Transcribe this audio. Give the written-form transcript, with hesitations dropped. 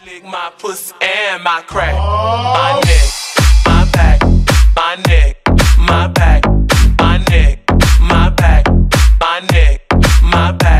lick my pussy and my crack. My neck, my back, my neck, my back, my neck, my back, my neck, my back.